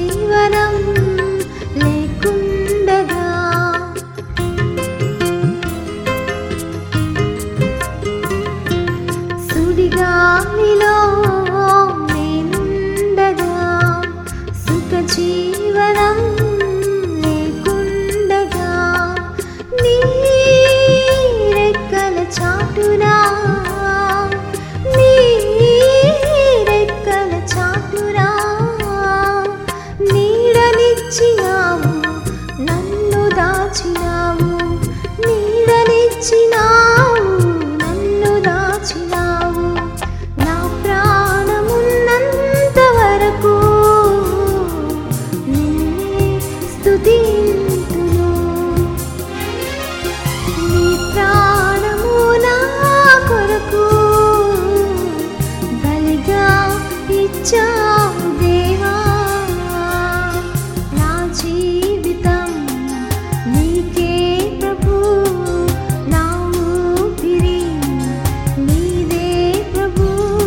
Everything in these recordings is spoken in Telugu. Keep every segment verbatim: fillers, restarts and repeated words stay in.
జీవనం లేకుండగా సుడిగాలిలో నేనుండగా సుఖ జీవనం లేకుండగా నీ రెక్కల చాటునా నీ రెక్కల చాటునా నీడనిచ్చినావు నన్ను దాచినావు నీడనిచ్చినావు నన్ను దాచినావు నా ప్రాణమున్నంత వరకు నిన్నే స్తుతింతును నీ ప్రాణము నా కొరకు బలిగా ఇచ్చావు దేవా నా జీవితం నీకే ప్రభు నా ఊపిరి నీదే ప్రభు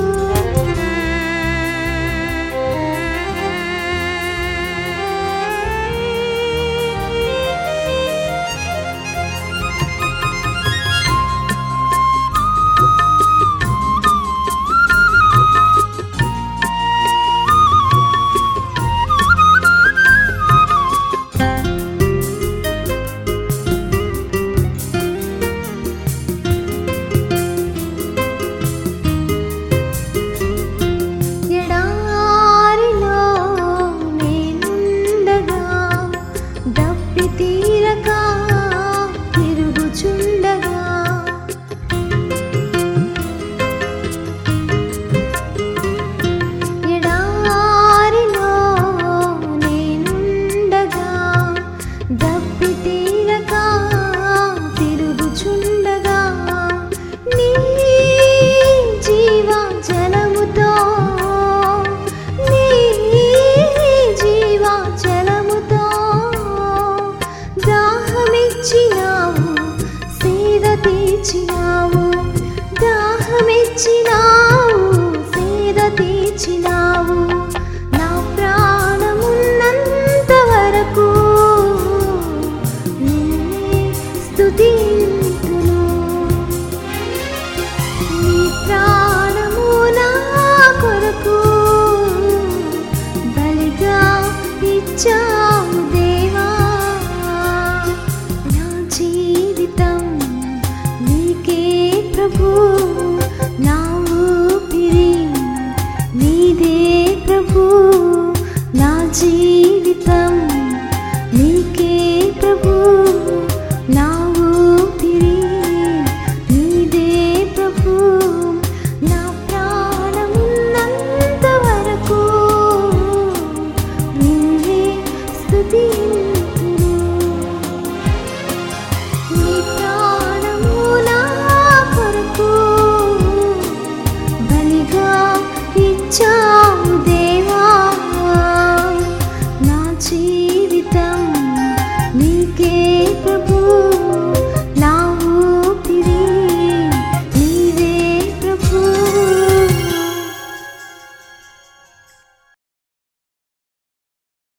ఎడారిలో నేనుండగా దప్పి తీరక తిరుగుచుండగా ఎడారిలో నేనుండగా దప్పి తీరక తిరుగుచుండగా నీ జీవ జలముతో నీ జీవ జలముతో దాహమిచ్చినావు సేద తీర్చినావు దాహమిచ్చినావు సేద తీర్చినావు నా ప్రాణమున్నంత వరకు నిన్నే స్తుతింతును నీ ప్రాణము నా కొరకు బలిగా ఇచ్చావు దేవా నా జీవితం నీకే ప్రభు నా ఊపిరి నీదే ప్రభు నా జీవితం